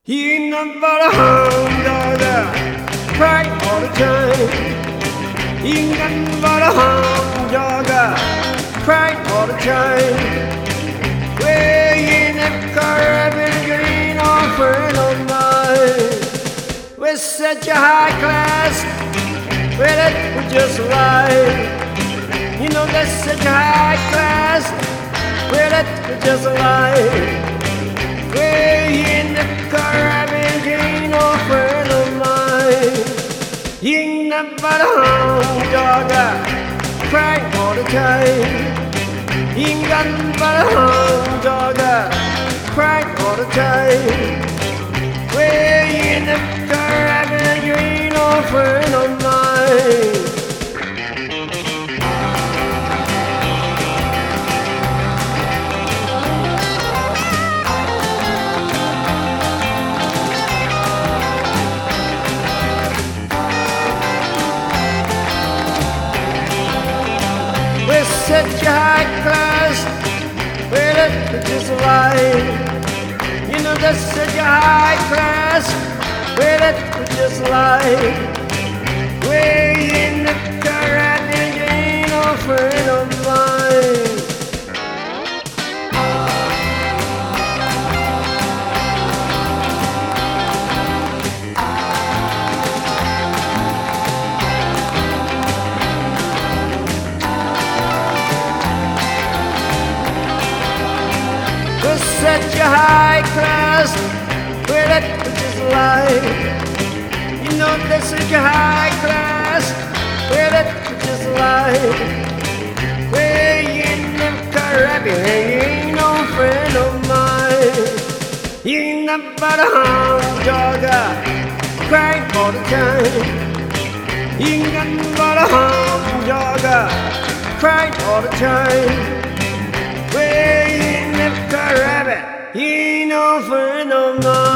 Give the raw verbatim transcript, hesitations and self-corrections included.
He ain't nothing but a hound dog, cry all the time. He ain't nothing but a hound dog, cry all the time. Way in the Caribbean green, old friend of mine. We're such a high class, well it would just lie. You know that's such a high class, well it would just lie. Way in the Caribbean green, old friend of mine. He ain't nothing but a hound dog, crying all the time. He ain't got nothing but a hound dog, crying all the time. Way in the Caribbean green, old friend of mine. We're such a high class, well it's just a lie. You know that's such a high class, well it's just a lie. Way in the Caribbean, ain't no friend of mine. Such a high class, well it's just a lie. You know that's such a high class, well it's just a lie. Way in the Caribbean, he ain't no friend of mine. He ain't nothing but a hound dog, crying all the time. He ain't nothing but a hound dog, crying all the time. Way in the Caribbean, he ain't no friend of mine.